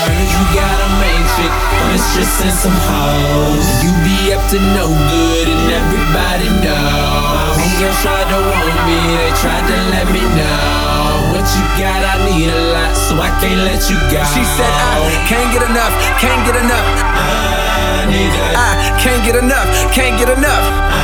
heard you got a main chick, mistress and some hoes. You be up to no good and everybody know. Homegirls tried to warn me, they tried to let me know. What you got, I need a lot, so I can't let you go. She said I can't get enough, can't get enough. I need that. I can't get enough, can't get enough.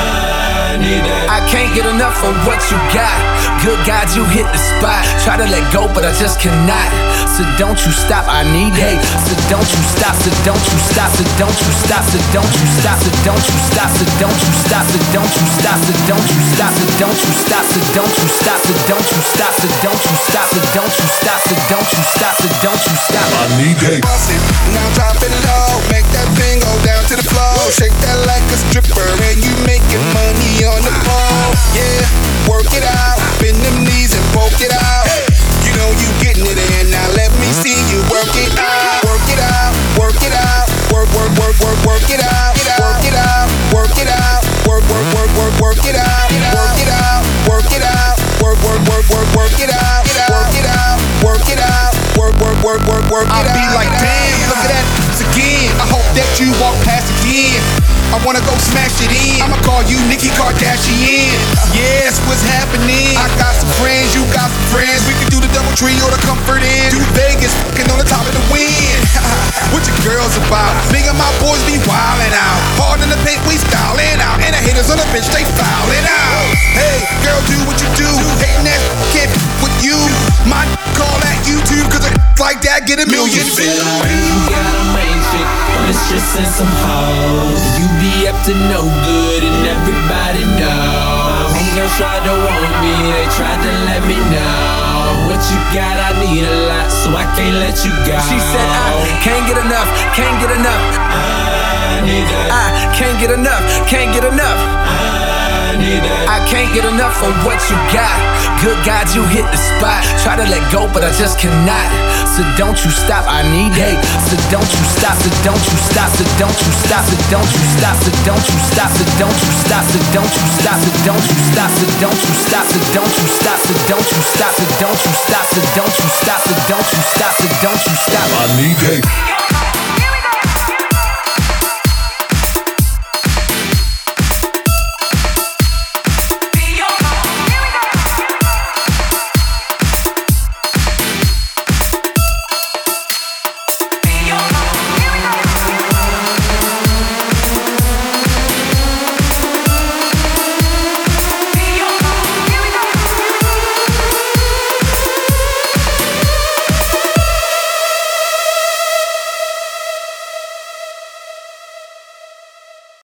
I need that. I can't get enough of what you got. Good God, you hit the spot. Try to let go, but I just cannot. So don't you stop, I need it. So don't you stop, so don't you stop, so don't you stop, so don't you stop, so don't you stop, so don't you stop, so don't you stop, so don't you stop, so don't you stop, so don't you stop, so don't you stop, so don't you stop, so don't you stop, so don't you stop, so don't you stop. I need it. Now drop it low, make that thing go down to the floor. Shake that like a stripper, and you making money on the pole. Yeah, work it out, bend them knees and poke it out. You know you getting it in, now let me see you work it out. Work it out, work it out, work it out, work it out, work it out, work it out, work it out, work it out, work it out, work it out, work it out, work it out. I'll be like, damn, look at that again. I hope that you walk past again. I wanna go smash it in. I'ma call you Nicki Kardashian. Yes, what's happening? I got some friends, you got some friends. We can do the double tree or the comfort in. Do Vegas, fucking on the top of the wind. What your girls about? Me and my boys be wildin' out. Hard in the paint, we stylin' out. And the haters on the bench, they fouling out. Hey, girl, do what you do. Hating that can't with you. My call that YouTube, cause a like that get a million views. You got a main chick, mistress and some hoes. You be up to no good and everybody know. Homegirls tried to warn me, they tried to let me know. What you got, I need a lot, so I can't let you go. She said I can't get enough, can't get enough. I need that. I can't get enough, can't get enough. I need that. I can't get enough of what you got. Good God, you hit the spot. Try to let go, but I just cannot. So don't you stop, I need it. So don't you stop, so don't you stop, so don't you stop, so don't you stop, so don't you stop, so don't you stop, so don't you stop, so don't you stop, so don't you stop, so don't you stop, so don't you stop, so don't you stop, so don't you stop, so don't you stop, so don't you stop. I need it.